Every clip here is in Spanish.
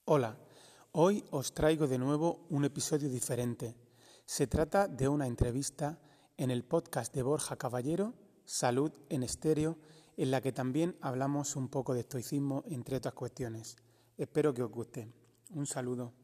Hola, hoy os traigo de nuevo un episodio diferente. Se trata de una entrevista en el podcast de Borja Caballero, Salud en Estéreo, en la que también hablamos un poco de estoicismo, entre otras cuestiones. Espero que os guste. Un saludo.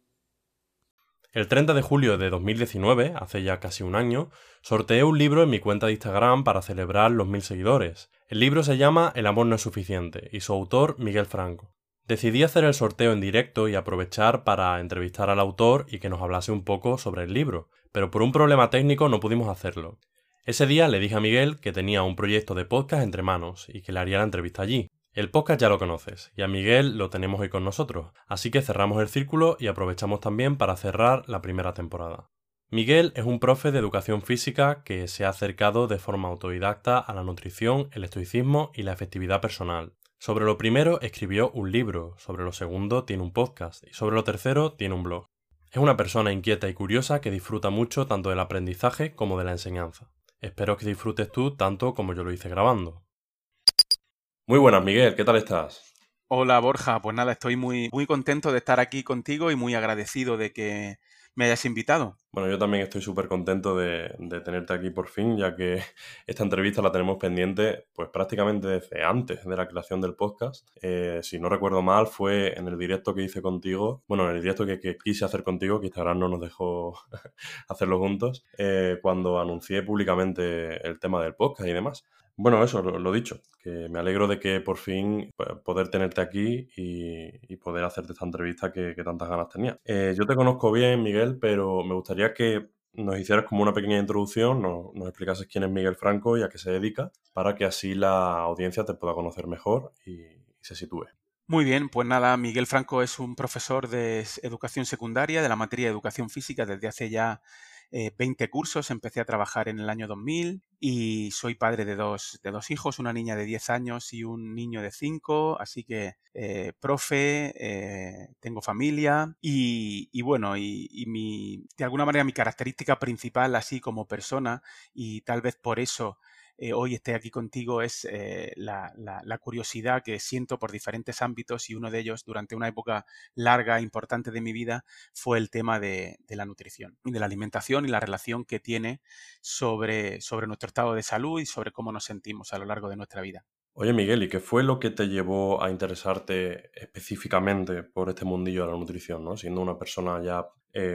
El 30 de julio de 2019, hace ya casi un año, sorteé un libro en mi cuenta de Instagram para celebrar los 1000 seguidores. El libro se llama El amor no es suficiente y su autor Miguel Franco. Decidí hacer el sorteo en directo y aprovechar para entrevistar al autor y que nos hablase un poco sobre el libro, pero por un problema técnico no pudimos hacerlo. Ese día le dije a Miguel que tenía un proyecto de podcast entre manos y que le haría la entrevista allí. El podcast ya lo conoces, y a Miguel lo tenemos hoy con nosotros, así que cerramos el círculo y aprovechamos también para cerrar la primera temporada. Miguel es un profe de educación física que se ha acercado de forma autodidacta a la nutrición, el estoicismo y la efectividad personal. Sobre lo primero escribió un libro, sobre lo segundo tiene un podcast y sobre lo tercero tiene un blog. Es una persona inquieta y curiosa que disfruta mucho tanto del aprendizaje como de la enseñanza. Espero que disfrutes tú tanto como yo lo hice grabando. Muy buenas, Miguel, ¿qué tal estás? Hola Borja, pues nada, estoy muy contento de estar aquí contigo y muy agradecido de que me hayas invitado. Bueno, yo también estoy súper contento de tenerte aquí por fin, ya que esta entrevista la tenemos pendiente pues prácticamente desde antes de la creación del podcast. Si no recuerdo mal, fue en el directo que hice contigo, bueno, en el directo que quise hacer contigo, que Instagram no nos dejó hacerlo juntos, cuando anuncié públicamente el tema del podcast y demás. Bueno, eso, lo dicho, que me alegro de que por fin poder tenerte aquí y poder hacerte esta entrevista que tantas ganas tenía. Yo te conozco bien, Miguel, pero me gustaría que nos hicieras como una pequeña introducción, nos explicases quién es Miguel Franco y a qué se dedica, para que así la audiencia te pueda conocer mejor y se sitúe. Muy bien, pues nada, Miguel Franco es un profesor de educación secundaria de la materia de educación física desde hace ya 20 cursos. Empecé a trabajar en el año 2000 y soy padre de dos hijos, una niña de 10 años y un niño de 5, así que profe, tengo familia y bueno, de alguna manera mi característica principal así como persona y tal vez por eso hoy esté aquí contigo es la curiosidad que siento por diferentes ámbitos y uno de ellos durante una época larga, importante de mi vida, fue el tema de la nutrición y de la alimentación y la relación que tiene sobre nuestro estado de salud y sobre cómo nos sentimos a lo largo de nuestra vida. Oye, Miguel, ¿y qué fue lo que te llevó a interesarte específicamente por este mundillo de la nutrición, ¿no? Siendo una persona ya,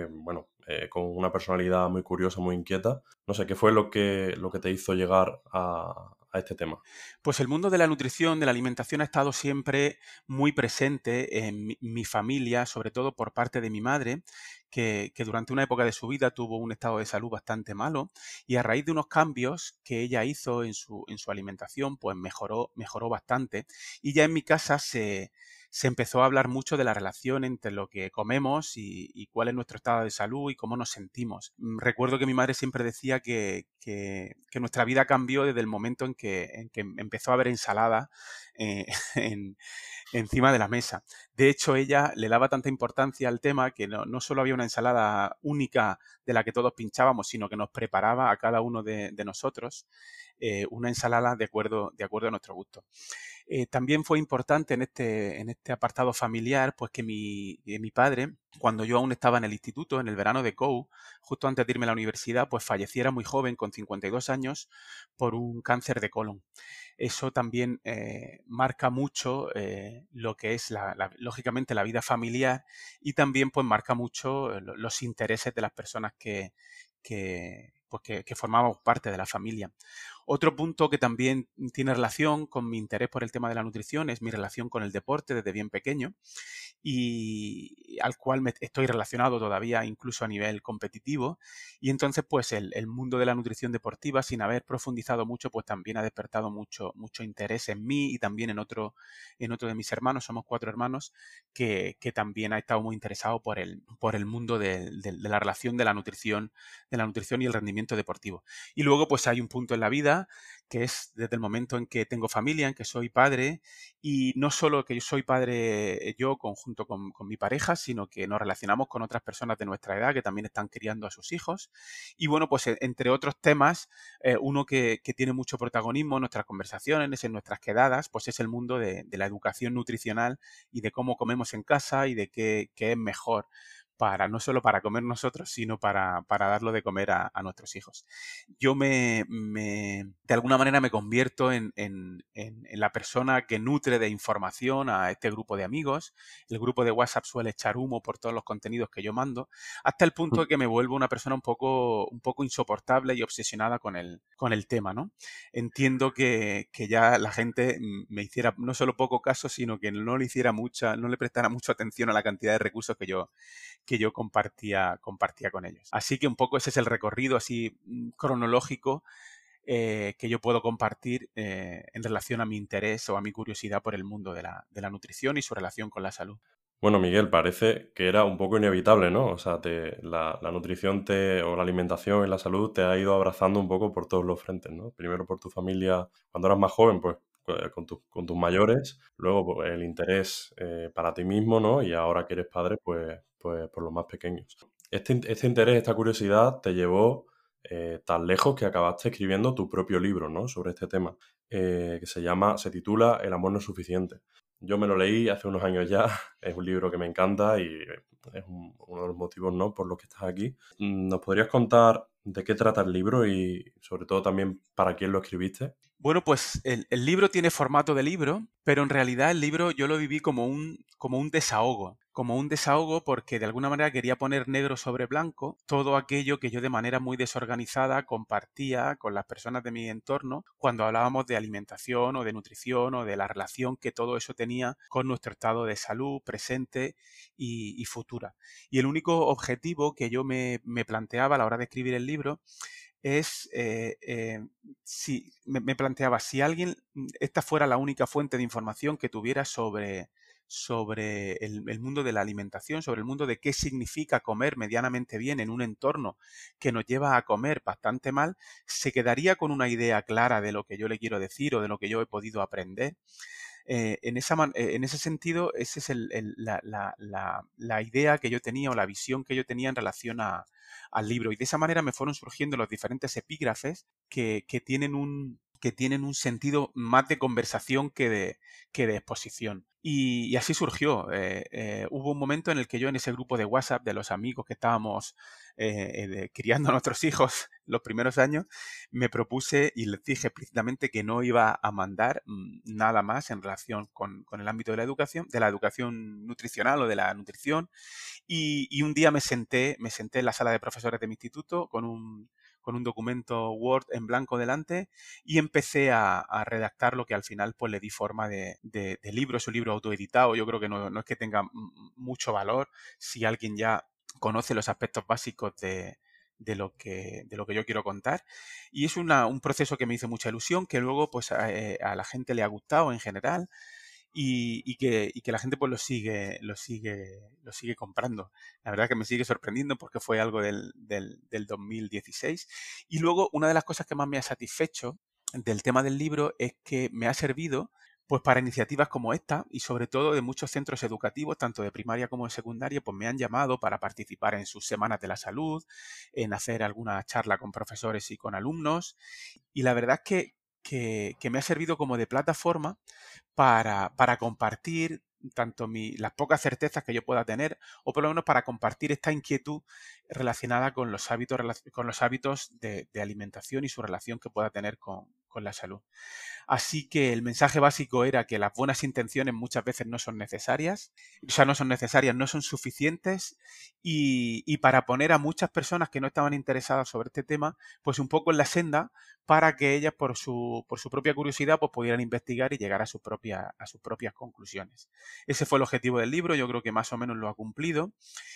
con una personalidad muy curiosa, muy inquieta. No sé, ¿qué fue lo que te hizo llegar a este tema? Pues el mundo de la nutrición, de la alimentación ha estado siempre muy presente en mi familia, sobre todo por parte de mi madre, que durante una época de su vida tuvo un estado de salud bastante malo y a raíz de unos cambios que ella hizo en su alimentación, pues mejoró bastante. Y ya en mi casa se empezó a hablar mucho de la relación entre lo que comemos y cuál es nuestro estado de salud y cómo nos sentimos. Recuerdo que mi madre siempre decía que nuestra vida cambió desde el momento en que empezó a haber ensalada eh, en, encima de la mesa. De hecho, ella le daba tanta importancia al tema que no solo había una ensalada única de la que todos pinchábamos, sino que nos preparaba a cada uno de nosotros una ensalada de acuerdo a nuestro gusto. También fue importante en este apartado familiar, pues que mi padre, cuando yo aún estaba en el instituto, en el verano de COU, justo antes de irme a la universidad, pues falleciera muy joven, con 52 años, por un cáncer de colon. Eso también marca mucho lo que es, lógicamente, la vida familiar y también pues marca mucho los intereses de las personas que formamos parte de la familia. Otro punto que también tiene relación con mi interés por el tema de la nutrición es mi relación con el deporte desde bien pequeño y al cual estoy relacionado todavía incluso a nivel competitivo. Y entonces, pues el mundo de la nutrición deportiva, sin haber profundizado mucho, pues también ha despertado mucho interés en mí y también en otro de mis hermanos. Somos 4 hermanos que también ha estado muy interesado por el mundo de la relación de la nutrición y el rendimiento deportivo. Y luego, pues hay un punto en la vida vida, que es desde el momento en que tengo familia, en que soy padre, y no solo que yo soy padre yo conjunto con mi pareja, sino que nos relacionamos con otras personas de nuestra edad que también están criando a sus hijos. Y bueno, pues entre otros temas, uno que tiene mucho protagonismo en nuestras conversaciones, en nuestras quedadas, pues es el mundo de la educación nutricional y de cómo comemos en casa y de qué es mejor para no solo para comer nosotros, sino para darlo de comer a nuestros hijos. Yo de alguna manera me convierto en la persona que nutre de información a este grupo de amigos. El grupo de WhatsApp suele echar humo por todos los contenidos que yo mando, hasta el punto de que me vuelvo una persona un poco insoportable y obsesionada con el tema, ¿no? Entiendo que ya la gente me hiciera no solo poco caso, sino que no le prestara mucha atención a la cantidad de recursos que yo compartía con ellos. Así que un poco ese es el recorrido así cronológico que yo puedo compartir en relación a mi interés o a mi curiosidad por el mundo de la nutrición y su relación con la salud. Bueno, Miguel, parece que era un poco inevitable, ¿no? O sea, la nutrición o la alimentación y la salud te ha ido abrazando un poco por todos los frentes, ¿no? Primero por tu familia, cuando eras más joven, pues con tus mayores, luego pues, el interés para ti mismo, ¿no? Y ahora que eres padre, pues por los más pequeños. Este interés, esta curiosidad te llevó tan lejos que acabaste escribiendo tu propio libro, ¿no? Sobre este tema, que se titula El amor no es suficiente. Yo me lo leí hace unos años ya, es un libro que me encanta y es uno de los motivos, ¿no?, por los que estás aquí. ¿Nos podrías contar de qué trata el libro y sobre todo también para quién lo escribiste? Bueno, pues el libro tiene formato de libro, pero en realidad el libro yo lo viví como un desahogo porque de alguna manera quería poner negro sobre blanco todo aquello que yo de manera muy desorganizada compartía con las personas de mi entorno cuando hablábamos de alimentación o de nutrición o de la relación que todo eso tenía con nuestro estado de salud presente y futura. Y el único objetivo que yo me planteaba a la hora de escribir el libro es, si me planteaba, si alguien, esta fuera la única fuente de información que tuviera sobre el mundo de la alimentación, sobre el mundo de qué significa comer medianamente bien en un entorno que nos lleva a comer bastante mal, se quedaría con una idea clara de lo que yo le quiero decir o de lo que yo he podido aprender. En ese sentido, esa es la idea que yo tenía o la visión que yo tenía en relación al libro. Y de esa manera me fueron surgiendo los diferentes epígrafes que tienen un sentido más de conversación que de exposición. Y así surgió. Hubo un momento en el que yo en ese grupo de WhatsApp de los amigos que estábamos criando a nuestros hijos los primeros años, me propuse y les dije explícitamente que no iba a mandar nada más en relación con el ámbito de la educación nutricional o de la nutrición. Y un día me senté en la sala de profesores de mi instituto con un documento Word en blanco delante y empecé a redactar lo que al final pues le di forma de libro. Es un libro autoeditado, yo creo que no es que tenga mucho valor si alguien ya conoce los aspectos básicos de lo que yo quiero contar. Y es un proceso que me hizo mucha ilusión, que luego pues a la gente le ha gustado en general y que la gente pues lo sigue comprando. La verdad que me sigue sorprendiendo porque fue algo del 2016. Y luego una de las cosas que más me ha satisfecho del tema del libro es que me ha servido pues para iniciativas como esta y sobre todo de muchos centros educativos, tanto de primaria como de secundaria, pues me han llamado para participar en sus semanas de la salud, en hacer alguna charla con profesores y con alumnos. Y la verdad es que me ha servido como de plataforma para compartir tanto las pocas certezas que yo pueda tener o por lo menos para compartir esta inquietud relacionada con los hábitos de alimentación y su relación que pueda tener con la salud. Así que el mensaje básico era que las buenas intenciones muchas veces no son necesarias, o sea, no son necesarias, no son suficientes y para poner a muchas personas que no estaban interesadas sobre este tema, pues un poco en la senda para que ellas por su propia curiosidad pues pudieran investigar y llegar a sus propias conclusiones. Ese fue el objetivo del libro, yo creo que más o menos lo ha cumplido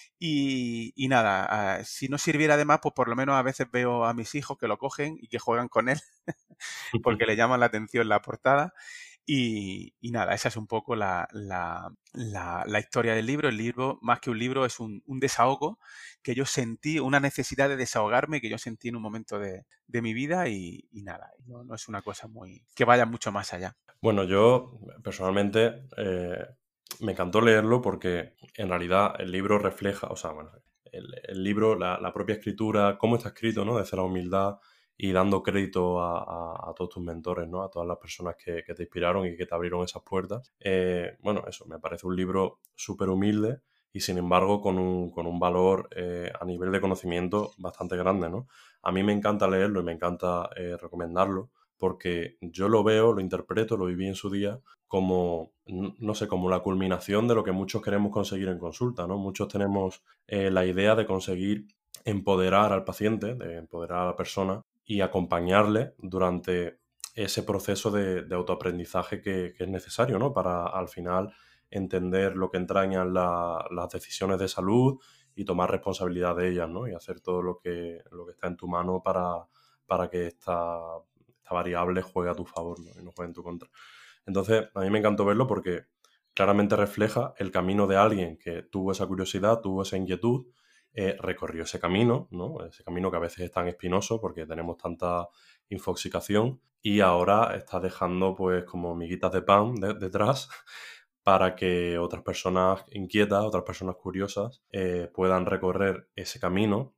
y nada, si no sirviera de más, pues por lo menos a veces veo a mis hijos que lo cogen y que juegan con él porque le llama la atención la portada. Y nada, esa es un poco la historia del libro. El libro, más que un libro, es un desahogo que yo sentí, una necesidad de desahogarme que yo sentí en un momento de mi vida y nada, no es una cosa muy que vaya mucho más allá. Bueno, yo personalmente me encantó leerlo porque en realidad el libro refleja, o sea, bueno, el libro, la propia escritura, cómo está escrito, ¿no? Desde la humildad y dando crédito a todos tus mentores, ¿no? A todas las personas que te inspiraron y que te abrieron esas puertas. Bueno, eso, me parece un libro súper humilde y sin embargo con un valor a nivel de conocimiento bastante grande, ¿no? A mí me encanta leerlo y me encanta recomendarlo porque yo lo veo, lo interpreto, lo viví en su día como, no sé, como la culminación de lo que muchos queremos conseguir en consulta, ¿no? Muchos tenemos la idea de conseguir empoderar al paciente, de empoderar a la persona y acompañarle durante ese proceso de autoaprendizaje que es necesario, ¿no? Para al final entender lo que entrañan las decisiones de salud y tomar responsabilidad de ellas, ¿no? Y hacer todo lo que está en tu mano para que esta variable juegue a tu favor, ¿no? Y no juegue en tu contra. Entonces, a mí me encantó verlo porque claramente refleja el camino de alguien que tuvo esa curiosidad, tuvo esa inquietud, recorrió ese camino, ¿no? Ese camino que a veces es tan espinoso porque tenemos tanta infoxicación y ahora está dejando pues como miguitas de pan detrás para que otras personas inquietas, otras personas curiosas puedan recorrer ese camino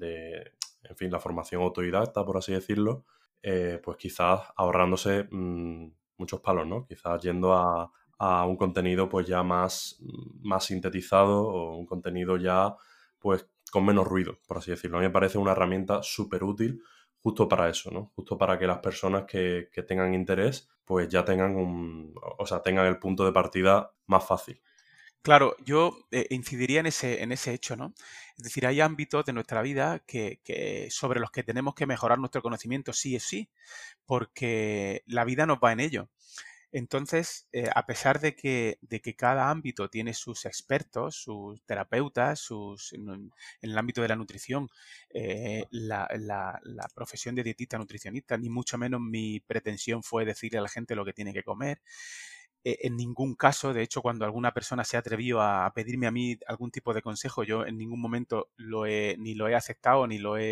en fin, la formación autodidacta, por así decirlo, pues quizás ahorrándose muchos palos, ¿no? Quizás yendo a un contenido pues ya más sintetizado o un contenido ya pues con menos ruido, por así decirlo. A mí me parece una herramienta súper útil justo para eso, ¿no? Justo para que las personas que tengan interés pues ya tengan o sea, tengan el punto de partida más fácil. Claro, yo incidiría en ese hecho, ¿no? Es decir, hay ámbitos de nuestra vida sobre los que tenemos que mejorar nuestro conocimiento sí o sí, porque la vida nos va en ello. Entonces, a pesar de que cada ámbito tiene sus expertos, sus terapeutas, en el ámbito de la nutrición, la profesión de dietista nutricionista, ni mucho menos mi pretensión fue decirle a la gente lo que tiene que comer. En ningún caso, de hecho, cuando alguna persona se ha atrevido a pedirme a mí algún tipo de consejo, yo en ningún momento ni lo he aceptado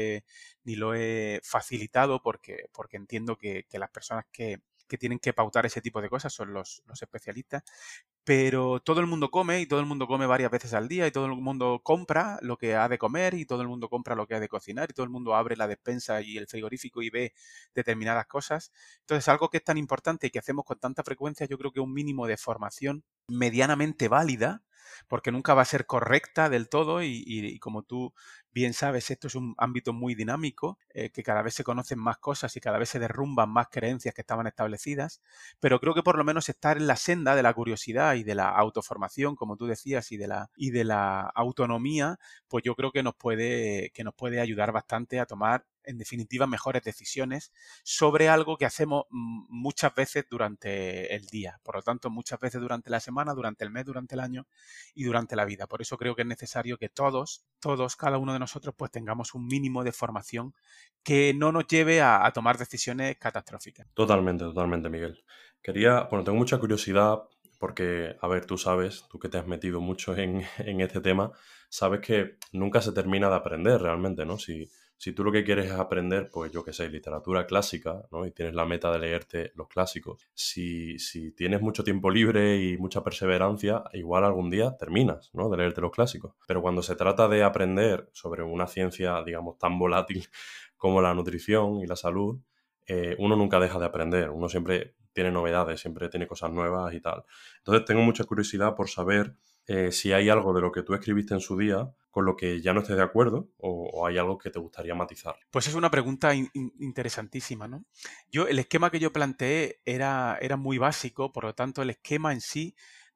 ni lo he facilitado porque entiendo que las personas que tienen que pautar ese tipo de cosas son los especialistas. Pero todo el mundo come y todo el mundo come varias veces al día y todo el mundo compra lo que ha de comer y todo el mundo compra lo que ha de cocinar y todo el mundo abre la despensa y el frigorífico y ve determinadas cosas. Entonces, algo que es tan importante y que hacemos con tanta frecuencia, yo creo que un mínimo de formación medianamente válida, porque nunca va a ser correcta del todo y como tú bien sabes, esto es un ámbito muy dinámico, que cada vez se conocen más cosas y cada vez se derrumban más creencias que estaban establecidas, pero creo que por lo menos estar en la senda de la curiosidad y de la autoformación, como tú decías, y de la autonomía, pues yo creo que nos puede ayudar bastante a tomar en definitiva mejores decisiones sobre algo que hacemos muchas veces durante el día, por lo tanto muchas veces durante la semana, durante el mes, durante el año y durante la vida. Por eso creo que es necesario que todos, cada uno de nosotros, pues tengamos un mínimo de formación que no nos lleve a tomar decisiones catastróficas. Totalmente, totalmente, Miguel. Bueno, tengo mucha curiosidad porque, a ver, tú sabes, tú que te has metido mucho en este tema, sabes que nunca se termina de aprender realmente, ¿no? Si tú lo que quieres es aprender, pues yo qué sé, literatura clásica, ¿no? Y tienes la meta de leerte los clásicos. Si tienes mucho tiempo libre y mucha perseverancia, igual algún día terminas, ¿no? De leerte los clásicos. Pero cuando se trata de aprender sobre una ciencia, digamos, tan volátil como la nutrición y la salud, uno nunca deja de aprender, uno siempre tiene novedades, siempre tiene cosas nuevas y tal. Entonces tengo mucha curiosidad por saber si hay algo de lo que tú escribiste en su día con lo que ya no estés de acuerdo o hay algo que te gustaría matizar. Pues es una pregunta interesantísima, ¿no? El esquema que yo planteé era muy básico, por lo tanto, el esquema en sí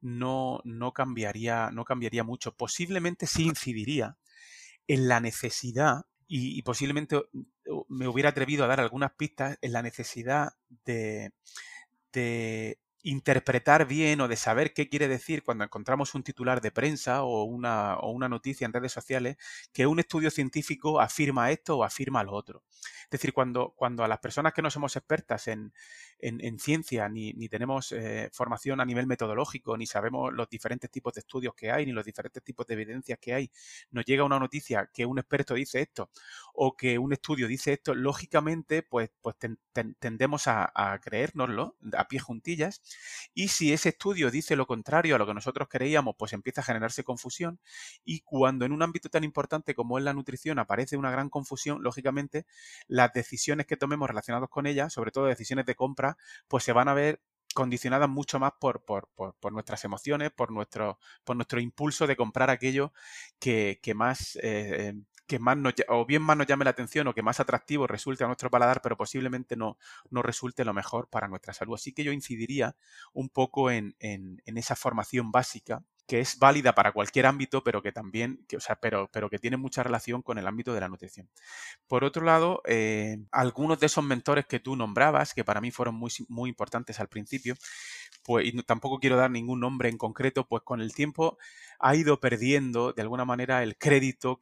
no cambiaría mucho. Posiblemente sí incidiría en la necesidad, y posiblemente me hubiera atrevido a dar algunas pistas en la necesidad de interpretar bien o de saber qué quiere decir cuando encontramos un titular de prensa o una noticia en redes sociales que un estudio científico afirma esto o afirma lo otro. Es decir, cuando a las personas que no somos expertas en ciencia, ni tenemos formación a nivel metodológico, ni sabemos los diferentes tipos de estudios que hay, ni los diferentes tipos de evidencias que hay, nos llega una noticia que un experto dice esto o que un estudio dice esto, lógicamente pues tendemos a creérnoslo a pie juntillas, y si ese estudio dice lo contrario a lo que nosotros creíamos, pues empieza a generarse confusión, y cuando en un ámbito tan importante como es la nutrición aparece una gran confusión, lógicamente las decisiones que tomemos relacionadas con ella, sobre todo decisiones de compra, pues se van a ver condicionadas mucho más por nuestras emociones, por nuestro impulso de comprar aquello que más que más o bien más nos llame la atención o que más atractivo resulte a nuestro paladar, pero posiblemente no resulte lo mejor para nuestra salud. Así que yo incidiría un poco en esa formación básica, que es válida para cualquier ámbito, pero que también, pero que tiene mucha relación con el ámbito de la nutrición. Por otro lado, algunos de esos mentores que tú nombrabas, que para mí fueron muy importantes al principio, pues, y tampoco quiero dar ningún nombre en concreto, pues con el tiempo ha ido perdiendo de alguna manera el crédito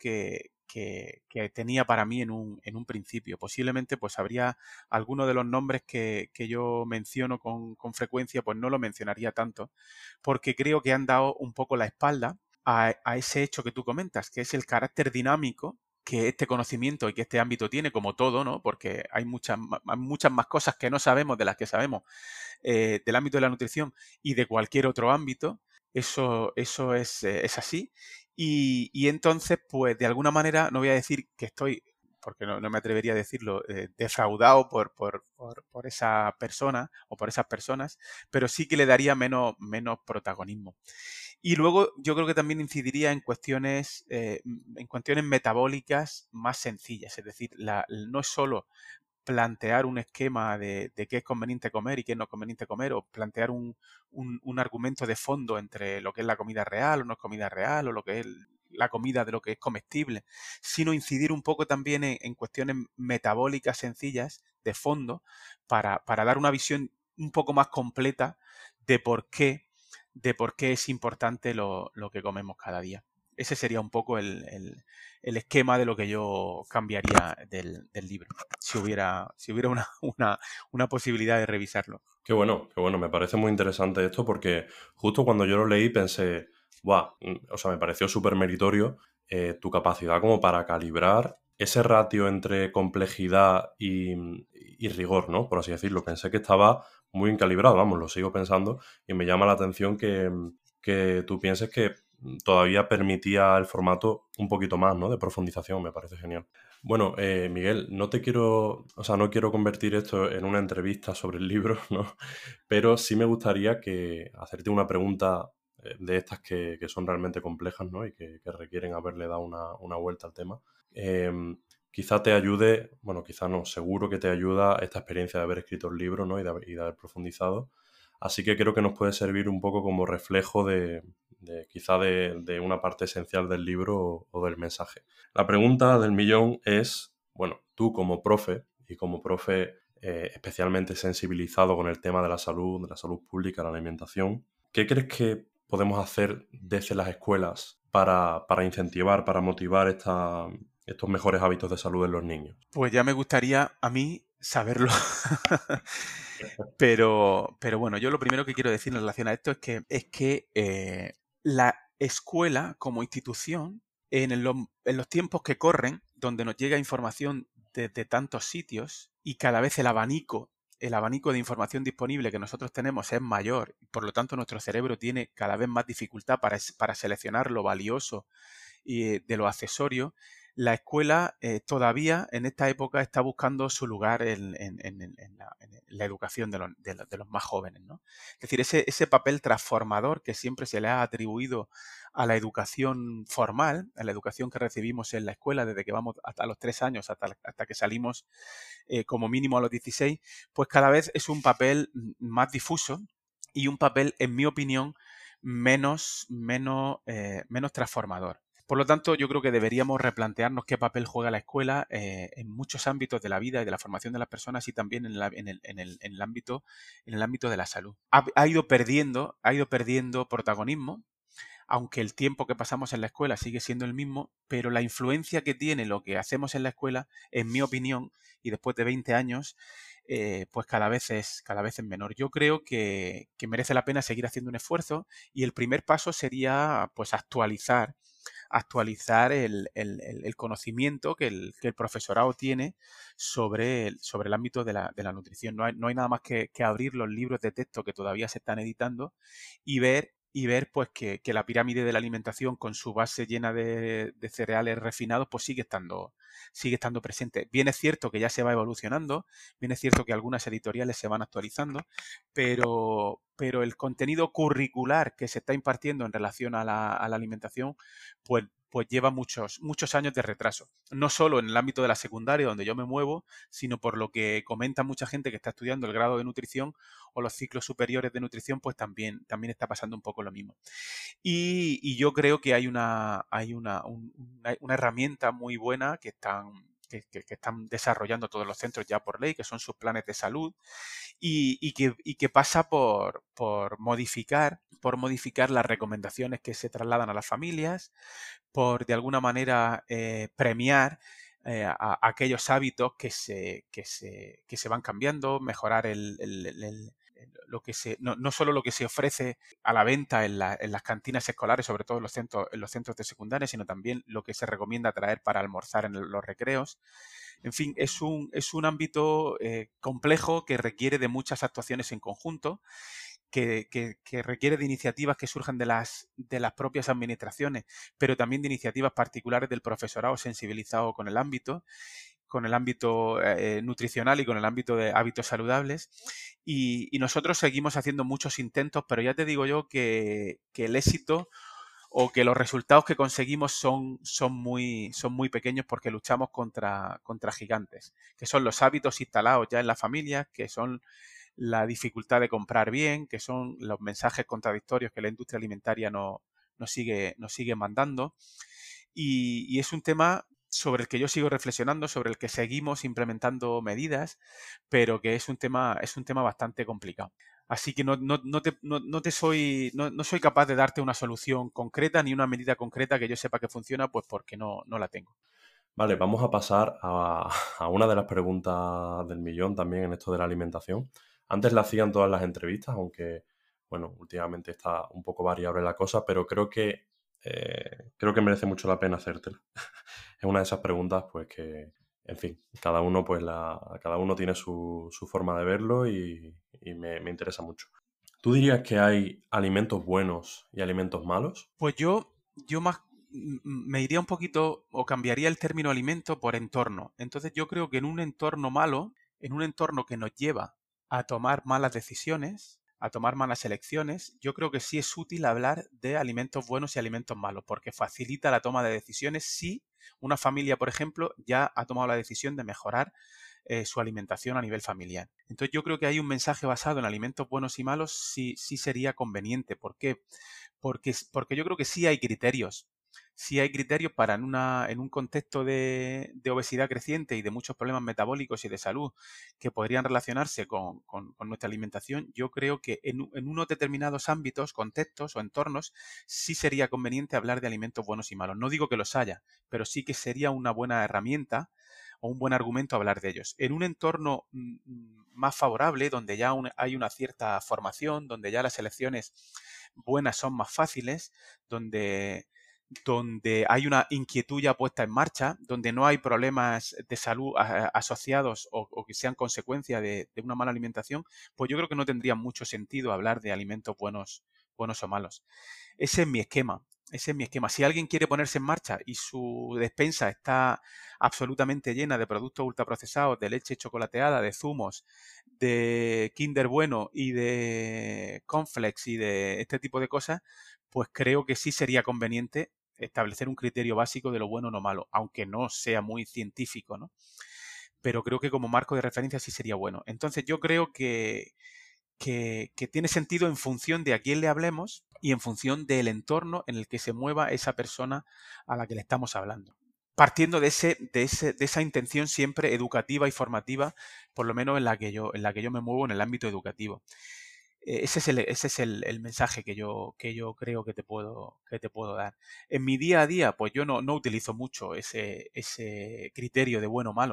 que tenía para mí en un principio. Posiblemente pues habría algunos de los nombres que yo menciono con frecuencia, pues no lo mencionaría tanto, porque creo que han dado un poco la espalda a ese hecho que tú comentas, que es el carácter dinámico que este conocimiento y que este ámbito tiene, como todo, ¿no? Porque hay muchas más cosas que no sabemos de las que sabemos del ámbito de la nutrición y de cualquier otro ámbito. Eso es así. Y entonces, pues de alguna manera, no voy a decir que estoy, porque no me atrevería a decirlo, defraudado por esa persona o por esas personas, pero sí que le daría menos protagonismo. Y luego yo creo que también incidiría en cuestiones metabólicas más sencillas, es decir, no es solo plantear un esquema de qué es conveniente comer y qué no es conveniente comer, o plantear un argumento de fondo entre lo que es la comida real o no es comida real, o lo que es la comida de lo que es comestible, sino incidir un poco también en cuestiones metabólicas sencillas de fondo para dar una visión un poco más completa de por qué, de por qué es importante lo que comemos cada día. Ese sería un poco el esquema de lo que yo cambiaría del libro, si hubiera una posibilidad de revisarlo. Qué bueno, me parece muy interesante esto porque justo cuando yo lo leí pensé, guau, o sea, me pareció súper meritorio tu capacidad como para calibrar ese ratio entre complejidad y rigor, ¿no? Por así decirlo. Pensé que estaba muy bien calibrado, vamos, lo sigo pensando y me llama la atención que tú pienses que todavía permitía el formato un poquito más, ¿no? De profundización, me parece genial. Bueno, Miguel, no te quiero, o sea, no quiero convertir esto en una entrevista sobre el libro, ¿no? Pero sí me gustaría hacerte una pregunta de estas que son realmente complejas, ¿no? Y que requieren haberle dado una vuelta al tema. Quizá te ayude, bueno, quizá no, seguro que te ayuda esta experiencia de haber escrito el libro, ¿no? Y de haber profundizado. Así que creo que nos puede servir un poco como reflejo quizá de una parte esencial del libro o del mensaje. La pregunta del millón es, bueno, tú como profe y como profe especialmente sensibilizado con el tema de la salud pública, la alimentación, ¿qué crees que podemos hacer desde las escuelas para incentivar, para motivar estos mejores hábitos de salud en los niños? Pues ya me gustaría a mí saberlo. Pero bueno, yo lo primero que quiero decir en relación a esto es que la escuela como institución, en los tiempos que corren, donde nos llega información de tantos sitios y cada vez el abanico de información disponible que nosotros tenemos es mayor, y por lo tanto nuestro cerebro tiene cada vez más dificultad para seleccionar lo valioso y de lo accesorio, la escuela todavía en esta época está buscando su lugar en la educación de los más jóvenes, ¿no? Es decir, ese papel transformador que siempre se le ha atribuido a la educación formal, a la educación que recibimos en la escuela desde que vamos hasta los 3 años, hasta que salimos como mínimo a los 16, pues cada vez es un papel más difuso y un papel, en mi opinión, menos transformador. Por lo tanto, yo creo que deberíamos replantearnos qué papel juega la escuela en muchos ámbitos de la vida y de la formación de las personas, y también en el ámbito de la salud. Ha ido perdiendo protagonismo, aunque el tiempo que pasamos en la escuela sigue siendo el mismo, pero la influencia que tiene lo que hacemos en la escuela, en mi opinión, y después de 20 años, pues cada vez es menor. Yo creo que merece la pena seguir haciendo un esfuerzo y el primer paso sería pues actualizar el conocimiento que el profesorado tiene sobre el ámbito de la nutrición. No hay nada más que abrir los libros de texto que todavía se están editando y ver pues que la pirámide de la alimentación con su base llena de cereales refinados pues sigue estando presente. Bien es cierto que ya se va evolucionando, bien es cierto que algunas editoriales se van actualizando, pero el contenido curricular que se está impartiendo en relación a la alimentación pues lleva muchos años de retraso. No solo en el ámbito de la secundaria donde yo me muevo, sino por lo que comenta mucha gente que está estudiando el grado de nutrición o los ciclos superiores de nutrición, pues también está pasando un poco lo mismo. Y yo creo que una herramienta muy buena que están desarrollando todos los centros ya por ley, que son sus planes de salud, y que pasa por modificar las recomendaciones que se trasladan a las familias, por de alguna manera premiar a aquellos hábitos que se van cambiando, mejorar lo que no solo lo que se ofrece a la venta en las cantinas escolares, sobre todo en los centros de secundaria, sino también lo que se recomienda traer para almorzar en los recreos. En fin, es un ámbito complejo que requiere de muchas actuaciones en conjunto, que requiere de iniciativas que surjan de las propias administraciones, pero también de iniciativas particulares del profesorado sensibilizado con el ámbito nutricional y con el ámbito de hábitos saludables. Y nosotros seguimos haciendo muchos intentos, pero ya te digo yo que el éxito o que los resultados que conseguimos son muy pequeños porque luchamos contra gigantes, que son los hábitos instalados ya en la familia, que son la dificultad de comprar bien, que son los mensajes contradictorios que la industria alimentaria nos sigue mandando. Y es un tema sobre el que yo sigo reflexionando, sobre el que seguimos implementando medidas, pero que es un tema bastante complicado. Así que no soy capaz de darte una solución concreta ni una medida concreta que yo sepa que funciona, pues porque no la tengo. Vale, vamos a pasar a una de las preguntas del millón también en esto de la alimentación. Antes la hacían todas las entrevistas, aunque, bueno, últimamente está un poco variable la cosa, pero creo que merece mucho la pena hacértela. Es una de esas preguntas, pues que, en fin, cada uno, cada uno tiene su forma de verlo y me interesa mucho. ¿Tú dirías que hay alimentos buenos y alimentos malos? Pues yo más me iría un poquito o cambiaría el término alimento por entorno. Entonces yo creo que en un entorno malo, en un entorno que nos lleva a tomar malas decisiones, a tomar malas elecciones, yo creo que sí es útil hablar de alimentos buenos y alimentos malos, porque facilita la toma de decisiones si una familia, por ejemplo, ya ha tomado la decisión de mejorar su alimentación a nivel familiar. Entonces yo creo que hay un mensaje basado en alimentos buenos y malos sí sería conveniente. ¿Por qué? Porque yo creo que sí hay criterios. Sí hay criterios para en un contexto de obesidad creciente y de muchos problemas metabólicos y de salud que podrían relacionarse con nuestra alimentación. Yo creo que en unos determinados ámbitos, contextos o entornos, sí sería conveniente hablar de alimentos buenos y malos. No digo que los haya, pero sí que sería una buena herramienta o un buen argumento hablar de ellos. En un entorno más favorable, donde ya hay una cierta formación, donde ya las elecciones buenas son más fáciles, donde hay una inquietud ya puesta en marcha, donde no hay problemas de salud asociados o que sean consecuencia de una mala alimentación, pues yo creo que no tendría mucho sentido hablar de alimentos buenos o malos. Ese es mi esquema. Ese es mi esquema. Si alguien quiere ponerse en marcha y su despensa está absolutamente llena de productos ultraprocesados, de leche chocolateada, de zumos, de Kinder Bueno y de cornflakes y de este tipo de cosas, pues creo que sí sería conveniente establecer un criterio básico de lo bueno o no malo, aunque no sea muy científico, ¿no? Pero creo que como marco de referencia sí sería bueno. Entonces yo creo que tiene sentido en función de a quién le hablemos y en función del entorno en el que se mueva esa persona a la que le estamos hablando. Partiendo de esa intención siempre educativa y formativa, por lo menos en la que yo me muevo en el ámbito educativo. Ese es el mensaje que yo creo que te puedo dar. En mi día a día, pues yo no utilizo mucho ese criterio de bueno o malo.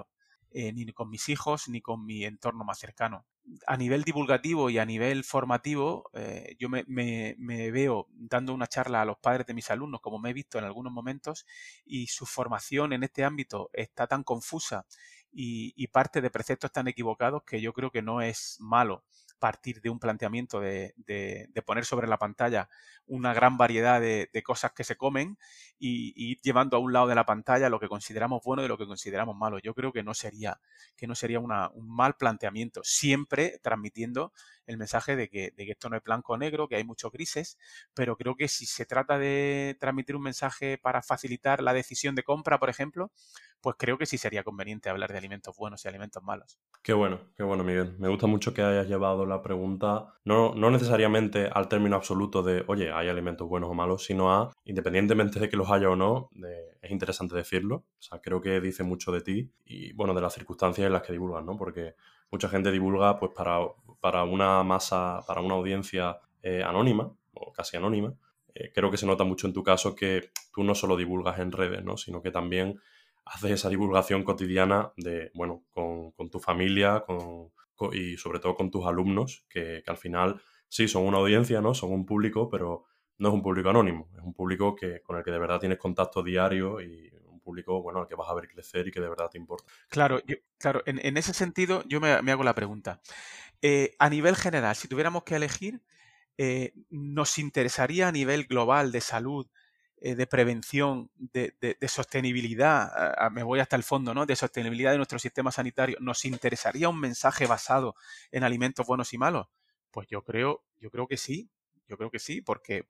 ni con mis hijos, ni con mi entorno más cercano. A nivel divulgativo y a nivel formativo, yo me veo dando una charla a los padres de mis alumnos, como me he visto en algunos momentos, y su formación en este ámbito está tan confusa y parte de preceptos tan equivocados que yo creo que no es malo partir de un planteamiento de poner sobre la pantalla una gran variedad de cosas que se comen y ir llevando a un lado de la pantalla lo que consideramos bueno y lo que consideramos malo. Yo creo que no sería un mal planteamiento, siempre transmitiendo el mensaje de que esto no es blanco o negro, que hay muchos grises, pero creo que si se trata de transmitir un mensaje para facilitar la decisión de compra, por ejemplo, pues creo que sí sería conveniente hablar de alimentos buenos y alimentos malos. Qué bueno, Miguel. Me gusta mucho que hayas llevado la pregunta no necesariamente al término absoluto de, oye, hay alimentos buenos o malos, sino a, independientemente de que los haya o no, es interesante decirlo. O sea, creo que dice mucho de ti y, bueno, de las circunstancias en las que divulgas, ¿no? Porque mucha gente divulga, pues, para una masa, para una audiencia anónima, o casi anónima. Creo que se nota mucho en tu caso que tú no solo divulgas en redes, ¿no? Sino que también haces esa divulgación cotidiana de, bueno, con tu familia y sobre todo con tus alumnos, que al final sí son una audiencia, ¿no? Son un público, pero no es un público anónimo, es un público con el que de verdad tienes contacto diario y un público, bueno, al que vas a ver crecer y que de verdad te importa. Claro, claro, en ese sentido yo me hago la pregunta. A nivel general, si tuviéramos que elegir, ¿nos interesaría a nivel global de salud, de prevención, de sostenibilidad, me voy hasta el fondo, ¿no? De sostenibilidad de nuestro sistema sanitario, ¿nos interesaría un mensaje basado en alimentos buenos y malos? Pues yo creo que sí, yo creo que sí,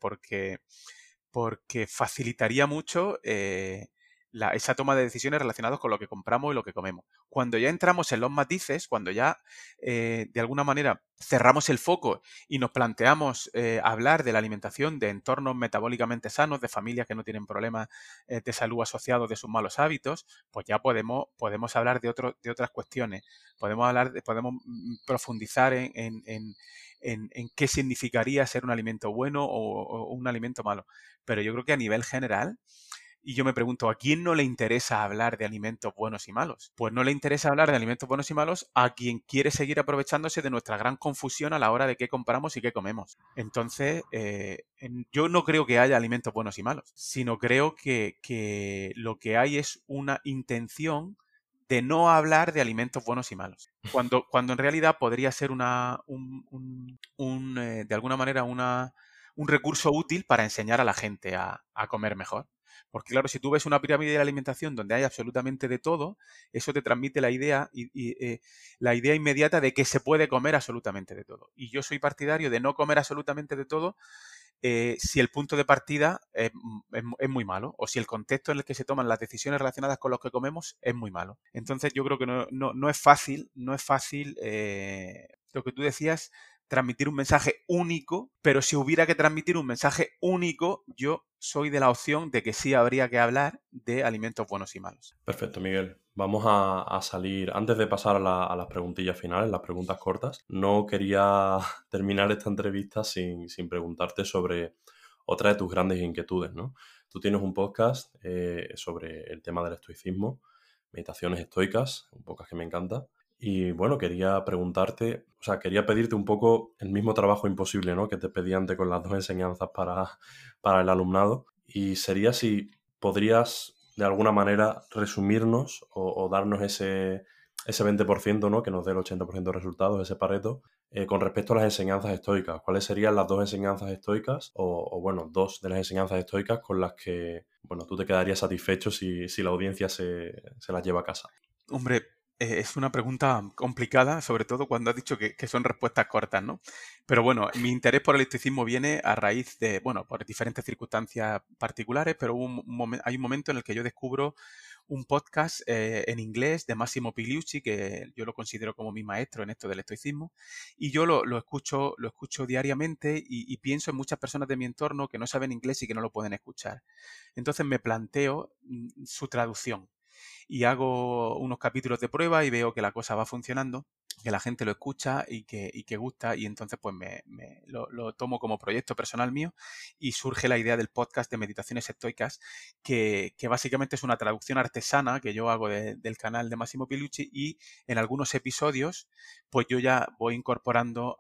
porque facilitaría mucho esa toma de decisiones relacionadas con lo que compramos y lo que comemos. Cuando ya entramos en los matices, cuando ya de alguna manera cerramos el foco y nos planteamos hablar de la alimentación de entornos metabólicamente sanos, de familias que no tienen problemas de salud asociados de sus malos hábitos, pues ya podemos hablar de otras cuestiones. Podemos profundizar en qué significaría ser un alimento bueno o un alimento malo. Pero yo creo que a nivel general, y yo me pregunto, ¿a quién no le interesa hablar de alimentos buenos y malos? Pues no le interesa hablar de alimentos buenos y malos a quien quiere seguir aprovechándose de nuestra gran confusión a la hora de qué compramos y qué comemos. Entonces, yo no creo que haya alimentos buenos y malos, sino creo que lo que hay es una intención de no hablar de alimentos buenos y malos. Cuando en realidad podría ser de alguna manera un recurso útil para enseñar a la gente a comer mejor. Porque claro, si tú ves una pirámide de la alimentación donde hay absolutamente de todo, eso te transmite la idea inmediata de que se puede comer absolutamente de todo. Y yo soy partidario de no comer absolutamente de todo si el punto de partida es muy malo o si el contexto en el que se toman las decisiones relacionadas con los que comemos es muy malo. Entonces yo creo que no es fácil, lo que tú decías, transmitir un mensaje único, pero si hubiera que transmitir un mensaje único, yo soy de la opción de que sí habría que hablar de alimentos buenos y malos. Perfecto, Miguel. Vamos a salir, antes de pasar a las preguntillas finales, las preguntas cortas, no quería terminar esta entrevista sin preguntarte sobre otra de tus grandes inquietudes, ¿no? Tú tienes un podcast sobre el tema del estoicismo, meditaciones estoicas, un podcast que me encanta. Y bueno, quería preguntarte, o sea, quería pedirte un poco el mismo trabajo imposible, ¿no? Que te pedí antes con las dos enseñanzas para el alumnado. Y sería si podrías de alguna manera resumirnos o darnos ese 20%, ¿no? Que nos dé el 80% de resultados, ese Pareto, con respecto a las enseñanzas estoicas. ¿Cuáles serían las dos enseñanzas estoicas bueno, dos de las enseñanzas estoicas con las que, bueno, tú te quedarías satisfecho si la audiencia se las lleva a casa? Hombre, es una pregunta complicada, sobre todo cuando has dicho que son respuestas cortas, ¿no? Pero bueno, mi interés por el estoicismo viene a raíz de, bueno, por diferentes circunstancias particulares, pero hay un momento en el que yo descubro un podcast en inglés de Massimo Pigliucci, que yo lo considero como mi maestro en esto del estoicismo, y yo lo escucho diariamente y pienso en muchas personas de mi entorno que no saben inglés y que no lo pueden escuchar. Entonces me planteo su traducción y hago unos capítulos de prueba y veo que la cosa va funcionando. que la gente lo escucha y que gusta, y entonces pues lo tomo como proyecto personal mío y surge la idea del podcast de meditaciones estoicas, que básicamente es una traducción artesana que yo hago del canal de Massimo Pilucci, y en algunos episodios pues yo ya voy incorporando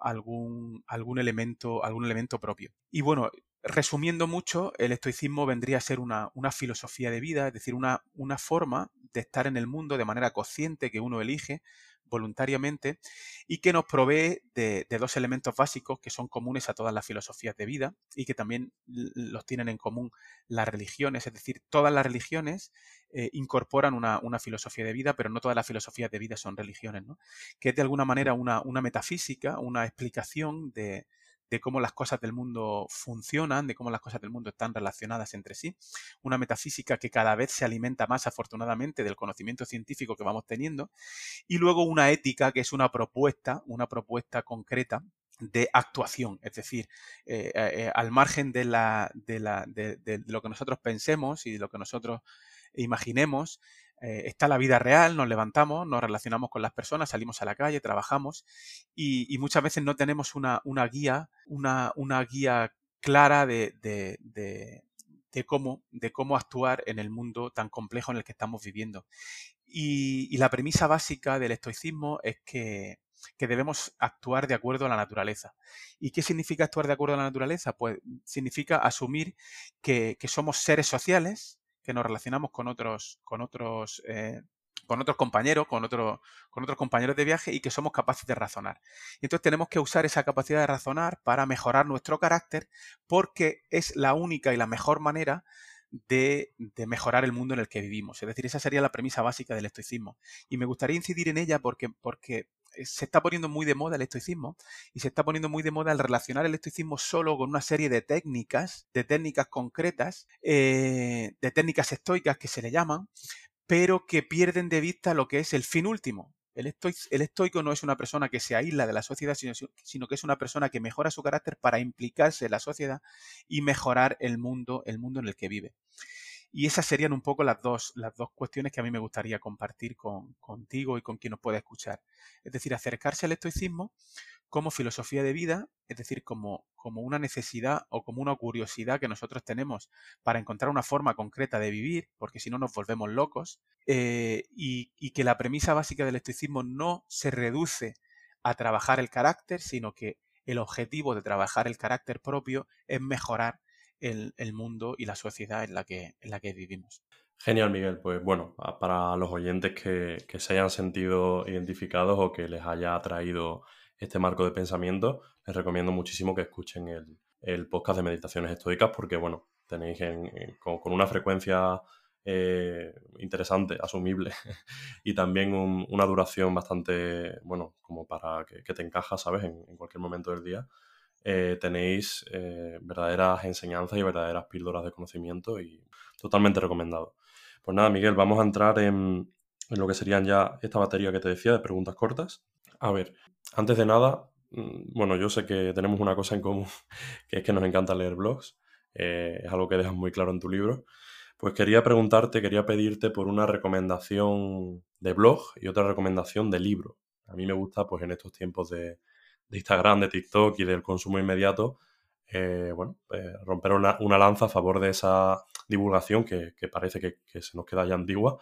algún elemento propio. Y bueno, resumiendo mucho, el estoicismo vendría a ser una filosofía de vida, es decir, una forma de estar en el mundo de manera consciente que uno elige voluntariamente, y que nos provee de dos elementos básicos que son comunes a todas las filosofías de vida y que también los tienen en común las religiones. Es decir, todas las religiones incorporan una filosofía de vida, pero no todas las filosofías de vida son religiones, ¿no? Que es de alguna manera una metafísica, una explicación de cómo las cosas del mundo funcionan, de cómo las cosas del mundo están relacionadas entre sí. Una metafísica que cada vez se alimenta más, afortunadamente, del conocimiento científico que vamos teniendo. Y luego una ética, que es una propuesta concreta de actuación, es decir, al margen de lo que nosotros pensemos y de lo que nosotros imaginemos, está la vida real, nos levantamos, nos relacionamos con las personas, salimos a la calle, trabajamos, y muchas veces no tenemos una guía clara de cómo actuar en el mundo tan complejo en el que estamos viviendo. Y la premisa básica del estoicismo es que debemos actuar de acuerdo a la naturaleza. ¿Y qué significa actuar de acuerdo a la naturaleza? Pues significa asumir que somos seres sociales, que nos relacionamos con otros compañeros, con otros compañeros de viaje, y que somos capaces de razonar. Y entonces tenemos que usar esa capacidad de razonar para mejorar nuestro carácter, porque es la única y la mejor manera de mejorar el mundo en el que vivimos. Es decir, esa sería la premisa básica del estoicismo. Y me gustaría incidir en ella porque se está poniendo muy de moda el estoicismo, y se está poniendo muy de moda el relacionar el estoicismo solo con una serie de técnicas concretas, de técnicas estoicas que se le llaman, pero que pierden de vista lo que es el fin último. El estoico no es una persona que se aísla de la sociedad, sino que es una persona que mejora su carácter para implicarse en la sociedad y mejorar el mundo en el que vive. Y esas serían un poco las dos cuestiones que a mí me gustaría compartir contigo y con quien nos pueda escuchar. Es decir, acercarse al estoicismo como filosofía de vida, es decir, como una necesidad o como una curiosidad que nosotros tenemos para encontrar una forma concreta de vivir, porque si no nos volvemos locos, y que la premisa básica del estoicismo no se reduce a trabajar el carácter, sino que el objetivo de trabajar el carácter propio es mejorar el mundo y la sociedad en la que vivimos. Genial, Miguel. Pues bueno, para los oyentes que se hayan sentido identificados o que les haya atraído este marco de pensamiento, les recomiendo muchísimo que escuchen el podcast de Meditaciones Estoicas porque, bueno, tenéis con una frecuencia interesante, asumible, y también una duración bastante, bueno, como para que te encaja, ¿sabes? En cualquier momento del día. Tenéis verdaderas enseñanzas y verdaderas píldoras de conocimiento y totalmente recomendado. Pues nada, Miguel, vamos a entrar en lo que serían ya esta batería que te decía de preguntas cortas. A ver, antes de nada, bueno, yo sé que tenemos una cosa en común, que es que nos encanta leer blogs. Es algo que dejas muy claro en tu libro. Pues quería preguntarte, quería pedirte por una recomendación de blog y otra recomendación de libro. A mí me gusta, pues en estos tiempos de Instagram, de TikTok y del consumo inmediato, romper una lanza a favor de esa divulgación que parece que se nos queda ya antigua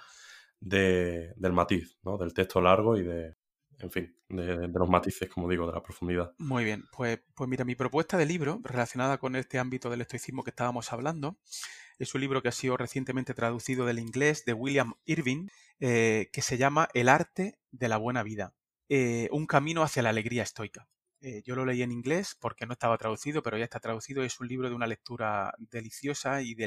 del matiz, ¿no? Del texto largo y en fin, de los matices, como digo, de la profundidad. Muy bien, pues mira, mi propuesta de libro relacionada con este ámbito del estoicismo que estábamos hablando es un libro que ha sido recientemente traducido del inglés de William Irving, que se llama El arte de la buena vida, un camino hacia la alegría estoica. Yo lo leí en inglés porque no estaba traducido, pero ya está traducido. Es un libro de una lectura deliciosa y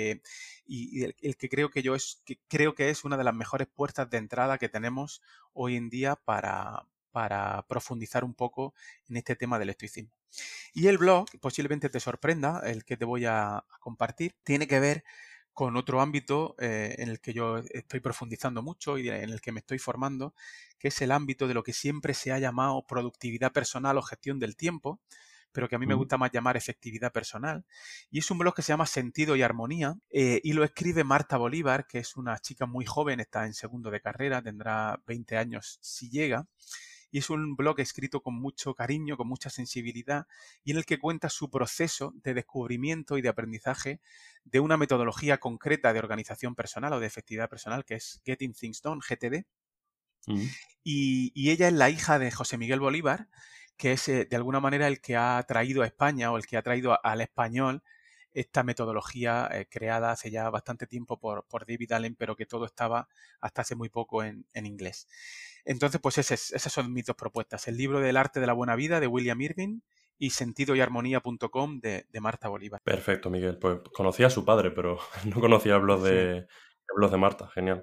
el que creo que es una de las mejores puertas de entrada que tenemos hoy en día para profundizar un poco en este tema del estoicismo. Y el blog, posiblemente te sorprenda, el que te voy a compartir, tiene que ver con otro ámbito en el que yo estoy profundizando mucho y en el que me estoy formando, que es el ámbito de lo que siempre se ha llamado productividad personal o gestión del tiempo, pero que a mí me gusta más llamar efectividad personal. Y es un blog que se llama Sentido y Armonía, y lo escribe Marta Bolívar, que es una chica muy joven, está en segundo de carrera, tendrá 20 años si llega, y es un blog escrito con mucho cariño, con mucha sensibilidad, y en el que cuenta su proceso de descubrimiento y de aprendizaje de una metodología concreta de organización personal o de efectividad personal, que es Getting Things Done, GTD. Mm. Y ella es la hija de José Miguel Bolívar, que es de alguna manera el que ha traído a España o el que ha traído al español esta metodología creada hace ya bastante tiempo por David Allen, pero que todo estaba hasta hace muy poco en inglés. Entonces, pues esas son mis dos propuestas. El libro del arte de la buena vida de William Irving y sentidoyarmonía.com de Marta Bolívar. Perfecto, Miguel. Pues conocía a su padre, pero no conocía Sí. el blog de Marta. Genial.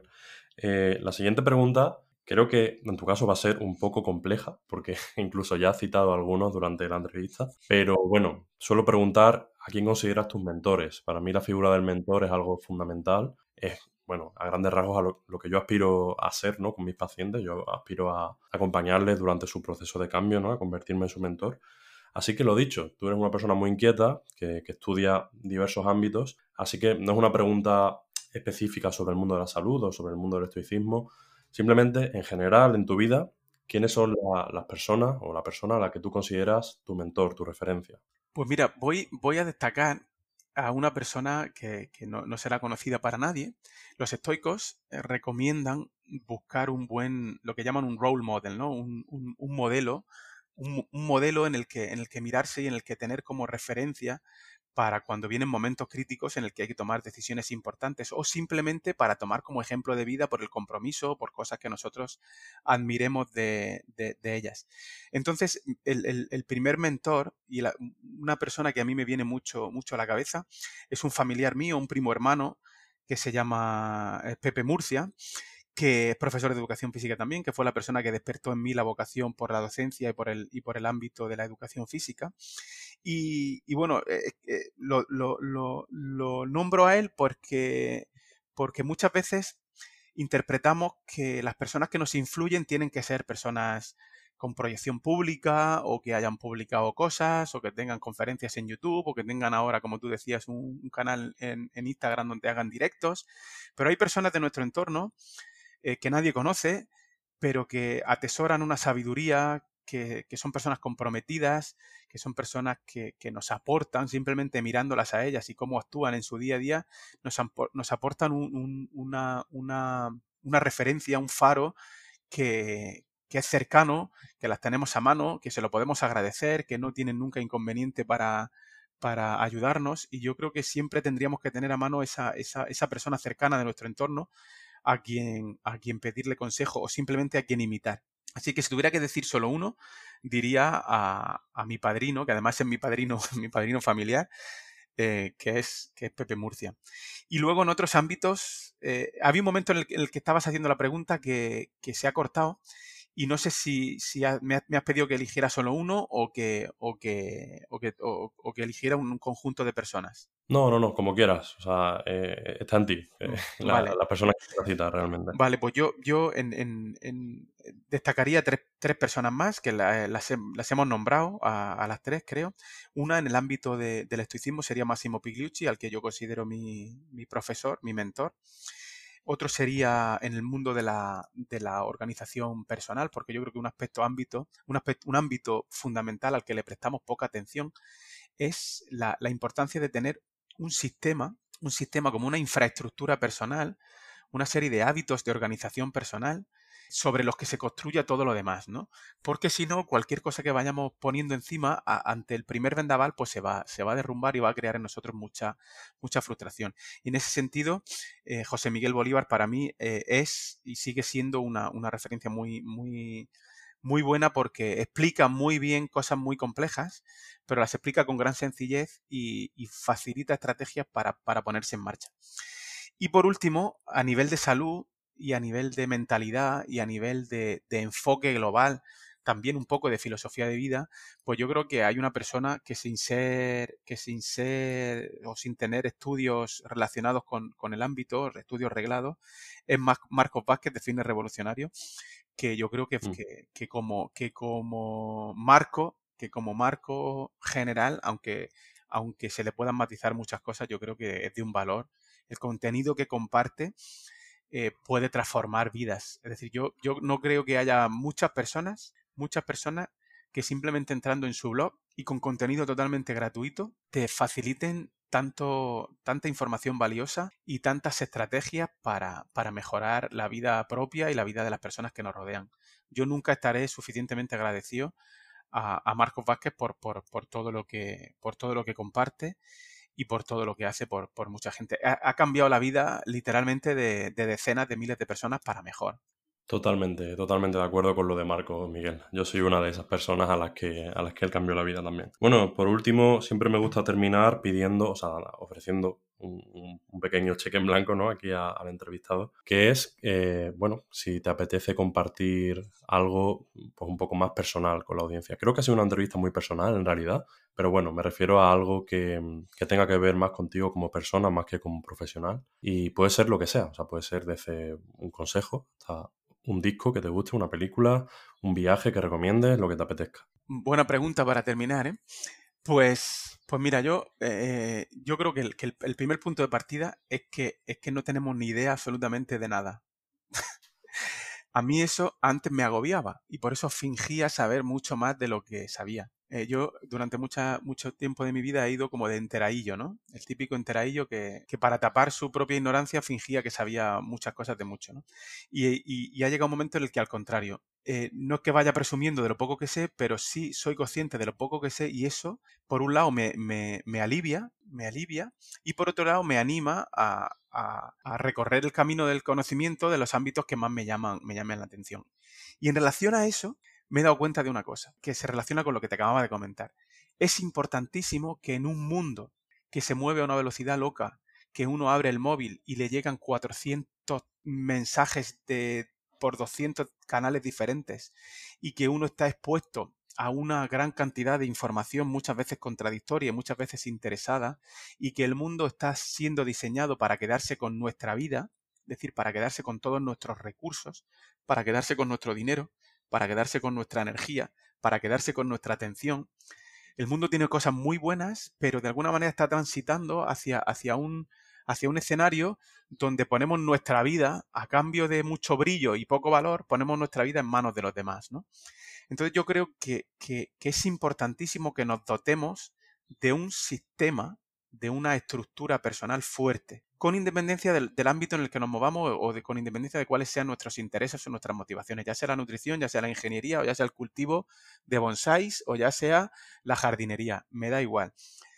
La siguiente pregunta creo que en tu caso va a ser un poco compleja, porque incluso ya has citado algunos durante la entrevista. Pero bueno, suelo preguntar a quién consideras tus mentores. Para mí la figura del mentor es algo fundamental. Es, bueno, a grandes rasgos a lo que yo aspiro a ser, ¿no? Con mis pacientes. Yo aspiro a acompañarles durante su proceso de cambio, ¿no? A convertirme en su mentor. Así que lo dicho, tú eres una persona muy inquieta que estudia diversos ámbitos, así que no es una pregunta específica sobre el mundo de la salud o sobre el mundo del estoicismo, simplemente en general en tu vida, ¿quiénes son las personas o la persona a la que tú consideras tu mentor, tu referencia? Pues mira, voy a destacar a una persona que no será conocida para nadie. Los estoicos recomiendan buscar lo que llaman un role model, ¿no? Un modelo, un modelo en el que mirarse y en el que tener como referencia para cuando vienen momentos críticos en el que hay que tomar decisiones importantes o simplemente para tomar como ejemplo de vida por el compromiso o por cosas que nosotros admiremos de ellas. Entonces, el primer mentor y una persona que a mí me viene mucho a la cabeza es un familiar mío, un primo hermano que se llama Pepe Murcia, que es profesor de educación física también, que fue la persona que despertó en mí la vocación por la docencia y por el ámbito de la educación física. Y bueno, lo nombro a él porque muchas veces interpretamos que las personas que nos influyen tienen que ser personas con proyección pública o que hayan publicado cosas o que tengan conferencias en YouTube o que tengan ahora, como tú decías, un canal en Instagram donde hagan directos. Pero hay personas de nuestro entorno que nadie conoce, pero que atesoran una sabiduría, que son personas comprometidas, que son personas que nos aportan, simplemente mirándolas a ellas y cómo actúan en su día a día, nos aportan una referencia, un faro que es cercano, que las tenemos a mano, que se lo podemos agradecer, que no tienen nunca inconveniente para ayudarnos. Y yo creo que siempre tendríamos que tener a mano esa persona cercana de nuestro entorno a quien pedirle consejo o simplemente a quien imitar. Así que si tuviera que decir solo uno, diría a mi padrino, que además es mi padrino, mi padrino familiar, que es Pepe Murcia. Y luego en otros ámbitos, había un momento en el que estabas haciendo la pregunta que se ha cortado y no sé si me has pedido que eligiera solo uno o que eligiera un conjunto de personas. No, no, no, como quieras, o sea, está en ti, Vale. la persona que quieras citar realmente. Vale, pues yo destacaría tres personas más que las hemos nombrado a las tres, creo. Una en el ámbito del estoicismo sería Massimo Pigliucci, al que yo considero mi profesor, mi mentor. Otro sería en el mundo de la organización personal, porque yo creo que un ámbito fundamental al que le prestamos poca atención es la importancia de tener un sistema como una infraestructura personal, una serie de hábitos de organización personal sobre los que se construya todo lo demás, ¿no? Porque si no, cualquier cosa que vayamos poniendo encima ante el primer vendaval, pues se va a derrumbar y va a crear en nosotros mucha frustración. Y en ese sentido, José Miguel Bolívar para mí es y sigue siendo una referencia muy buena porque explica muy bien cosas muy complejas, pero las explica con gran sencillez y facilita estrategias para ponerse en marcha. Y por último, a nivel de salud y a nivel de mentalidad y a nivel de enfoque global, también un poco de filosofía de vida, pues yo creo que hay una persona que sin ser o sin tener estudios relacionados con el ámbito, estudios reglados, es Marcos Vázquez de Fitness Revolucionario, que yo creo Mm. que como marco general, aunque se le puedan matizar muchas cosas, yo creo que es de un valor. El contenido que comparte puede transformar vidas. Es decir, yo no creo que haya muchas personas muchas personas que simplemente entrando en su blog y con contenido totalmente gratuito te faciliten tanta información valiosa y tantas estrategias para mejorar la vida propia y la vida de las personas que nos rodean. Yo nunca estaré suficientemente agradecido a Marcos Vázquez por por todo lo que comparte y por todo lo que hace por mucha gente. Ha cambiado la vida literalmente de decenas de miles de personas para mejor. Totalmente, totalmente de acuerdo con lo de Marco, Miguel. Yo soy una de esas personas a las que él cambió la vida también. Bueno, por último, siempre me gusta terminar pidiendo, o sea, ofreciendo un pequeño cheque en blanco, ¿no? Aquí al entrevistado, que es, bueno, si te apetece compartir algo pues, un poco más personal con la audiencia. Creo que ha sido una entrevista muy personal, en realidad, pero bueno, me refiero a algo que tenga que ver más contigo como persona, más que como profesional. Y puede ser lo que sea, o sea, puede ser desde un consejo hasta un disco que te guste, una película, un viaje que recomiendes, lo que te apetezca. Buena pregunta para terminar, ¿eh? Pues mira, yo creo que el primer punto de partida es que no tenemos ni idea absolutamente de nada. A mí eso antes me agobiaba y por eso fingía saber mucho más de lo que sabía. Yo durante mucho tiempo de mi vida he ido como de enteraillo, ¿no? El típico enteraillo que para tapar su propia ignorancia fingía que sabía muchas cosas de mucho, ¿no? Y ha llegado un momento en el que al contrario, no es que vaya presumiendo de lo poco que sé, pero sí soy consciente de lo poco que sé y eso, por un lado, me alivia y por otro lado me anima a recorrer el camino del conocimiento de los ámbitos que más me llaman la atención. Y en relación a eso, me he dado cuenta de una cosa, que se relaciona con lo que te acababa de comentar. Es importantísimo que en un mundo que se mueve a una velocidad loca, que uno abre el móvil y le llegan 400 mensajes por 200 canales diferentes y que uno está expuesto a una gran cantidad de información, muchas veces contradictoria, muchas veces interesada, y que el mundo está siendo diseñado para quedarse con nuestra vida, es decir, para quedarse con todos nuestros recursos, para quedarse con nuestro dinero, para quedarse con nuestra energía, para quedarse con nuestra atención. El mundo tiene cosas muy buenas, pero de alguna manera está transitando hacia un escenario donde ponemos nuestra vida, a cambio de mucho brillo y poco valor, ponemos nuestra vida en manos de los demás, ¿no? Entonces yo creo que es importantísimo que nos dotemos de un sistema, de una estructura personal fuerte, con independencia del ámbito en el que nos movamos con independencia de cuáles sean nuestros intereses o nuestras motivaciones, ya sea la nutrición, ya sea la ingeniería, o ya sea el cultivo de bonsáis, o ya sea la jardinería, me da igual.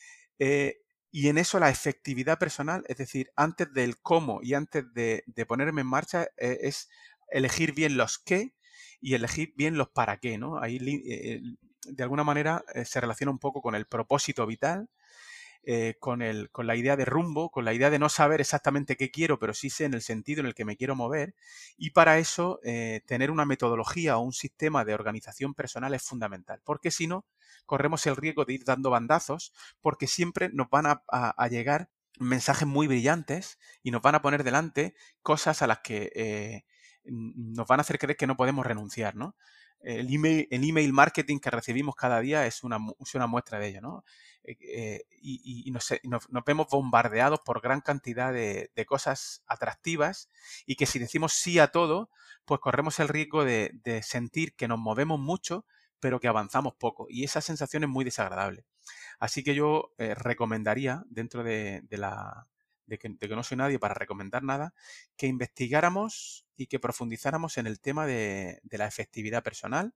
Y en eso la efectividad personal, es decir, antes del cómo y antes de ponerme en marcha, es elegir bien los qué y elegir bien los para qué, ¿no? Ahí de alguna manera se relaciona un poco con el propósito vital, con la idea de rumbo, con la idea de no saber exactamente qué quiero, pero sí sé en el sentido en el que me quiero mover. Y para eso, tener una metodología o un sistema de organización personal es fundamental, porque si no, corremos el riesgo de ir dando bandazos, porque siempre nos van a llegar mensajes muy brillantes y nos van a poner delante cosas a las que nos van a hacer creer que no podemos renunciar, ¿no? El email marketing que recibimos cada día es una muestra de ello, ¿no? Y nos vemos bombardeados por gran cantidad de cosas atractivas y que si decimos sí a todo, pues corremos el riesgo de sentir que nos movemos mucho, pero que avanzamos poco. Y esa sensación es muy desagradable. Así que yo recomendaría, dentro de que no soy nadie para recomendar nada, que investigáramos y que profundizáramos en el tema de la efectividad personal.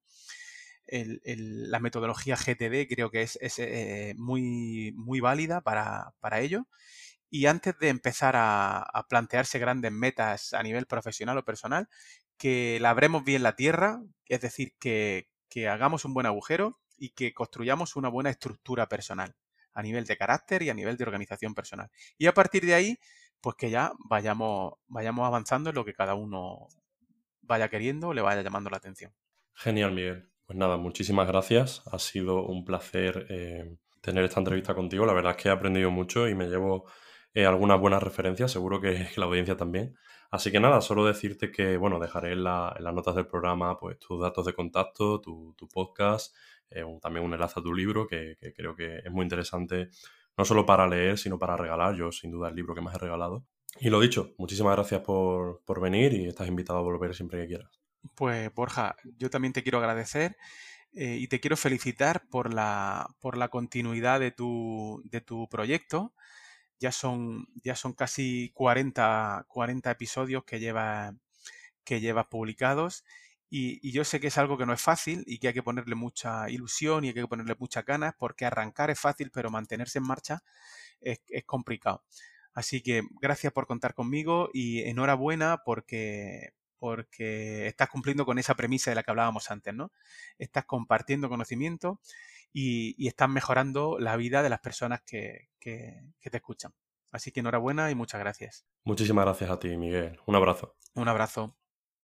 La metodología GTD creo que es muy válida para ello. Y antes de empezar a plantearse grandes metas a nivel profesional o personal, que labremos bien la tierra, es decir, que hagamos un buen agujero y que construyamos una buena estructura personal a nivel de carácter y a nivel de organización personal. Y a partir de ahí, pues que ya vayamos avanzando en lo que cada uno vaya queriendo o le vaya llamando la atención. Genial, Miguel. Pues nada, muchísimas gracias. Ha sido un placer tener esta entrevista contigo. La verdad es que he aprendido mucho y me llevo algunas buenas referencias, seguro que la audiencia también. Así que nada, solo decirte que, bueno, dejaré en las notas del programa pues tus datos de contacto, tu podcast, también un enlace a tu libro que creo que es muy interesante, no solo para leer, sino para regalar. Yo, sin duda, el libro que más he regalado. Y lo dicho, muchísimas gracias por venir y estás invitado a volver siempre que quieras. Pues Borja, yo también te quiero agradecer y te quiero felicitar por la continuidad de tu proyecto. Ya son casi 40 episodios que llevas publicados y yo sé que es algo que no es fácil y que hay que ponerle mucha ilusión y hay que ponerle muchas ganas porque arrancar es fácil, pero mantenerse en marcha es complicado. Así que gracias por contar conmigo y enhorabuena porque estás cumpliendo con esa premisa de la que hablábamos antes, ¿no? Estás compartiendo conocimiento y estás mejorando la vida de las personas que te escuchan. Así que enhorabuena y muchas gracias. Muchísimas gracias a ti, Miguel. Un abrazo. Un abrazo.